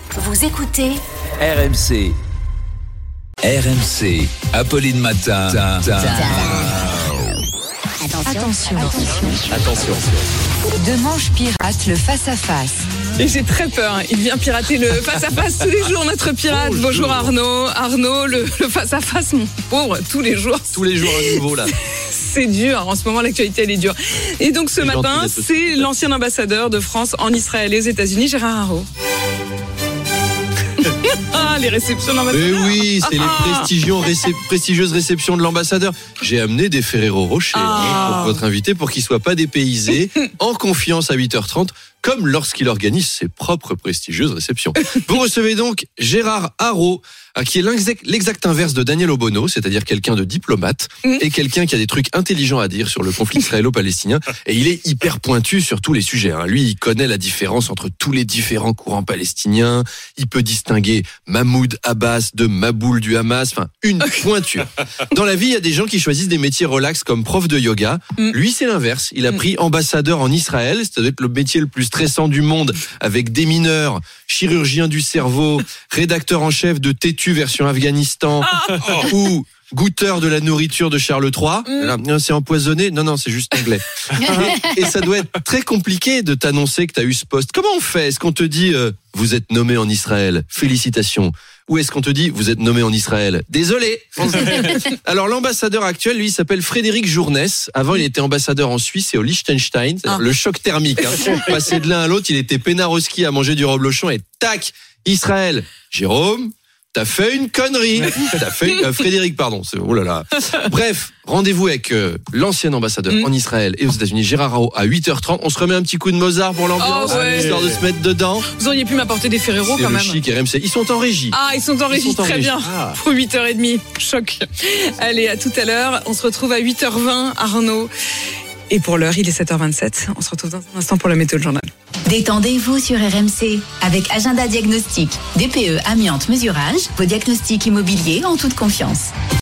Vous écoutez RMC. RMC. Apolline Matin. Attention. Demanche pirate le face-à-face. Et j'ai très peur, il vient pirater le face-à-face tous les jours, notre pirate. Bonjour Arnaud. Arnaud, le face-à-face, mon pauvre, tous les jours. Tous les jours à nouveau là. C'est dur, en ce moment l'actualité elle est dure. Et donc ce matin, c'est l'ancien ambassadeur de France en Israël et aux États-Unis, Gérard Haro. Ah, les réceptions de l'ambassadeur. Mais oui, c'est les prestigieuses réceptions de l'ambassadeur. J'ai amené des Ferrero Rocher pour votre invité pour qu'il ne soit pas dépaysé, en confiance à 8h30, comme lorsqu'il organise ses propres prestigieuses réceptions. Vous recevez donc Gérard Haro, qui est l'exact inverse de Daniel Obono, c'est-à-dire quelqu'un de diplomate et quelqu'un qui a des trucs intelligents à dire sur le conflit israélo-palestinien. Et il est hyper pointu sur tous les sujets. Lui, il connaît la différence entre tous les différents courants palestiniens. Il peut distinguer Mahmoud Abbas de Maboul du Hamas. Enfin, une pointure. Dans la vie, il y a des gens qui choisissent des métiers relax comme prof de yoga. Lui, c'est l'inverse. Il a pris ambassadeur en Israël. Ça doit être le métier le plus stressant du monde, avec des mineurs, chirurgien du cerveau, rédacteur en chef de Tétu version Afghanistan, ou goûteur de la nourriture de Charles III. Là, c'est empoisonné. Non, c'est juste anglais. Et ça doit être très compliqué de t'annoncer que tu as eu ce poste. Comment on fait ? Est-ce qu'on te dit vous êtes nommé en Israël, félicitations, ou est-ce qu'on te dit vous êtes nommé en Israël, désolé. Alors l'ambassadeur actuel, lui, il s'appelle Frédéric Journès. Avant, il était ambassadeur en Suisse et au Liechtenstein. Le choc thermique. Passé de l'un à l'autre, il était peinard au ski à manger du reblochon et tac, Israël. Jérôme, t'as fait une connerie. Frédéric, pardon. Oh là là. Bref, rendez-vous avec l'ancien ambassadeur en Israël et aux États-Unis, Gérard Haro, à 8h30. On se remet un petit coup de Mozart pour l'ambiance, histoire de se mettre dedans. Vous auriez pu m'apporter des Ferrero quand même. C'est le chic RMC. Ils sont en régie. Ils sont en régie, très bien. Pour 8h30, choc. Allez, à tout à l'heure. On se retrouve à 8h20, Arnaud. Et pour l'heure, il est 7h27. On se retrouve dans un instant pour la météo de journal. Détendez-vous sur RMC avec Agenda Diagnostic. DPE, amiante, mesurage. Vos diagnostics immobiliers en toute confiance.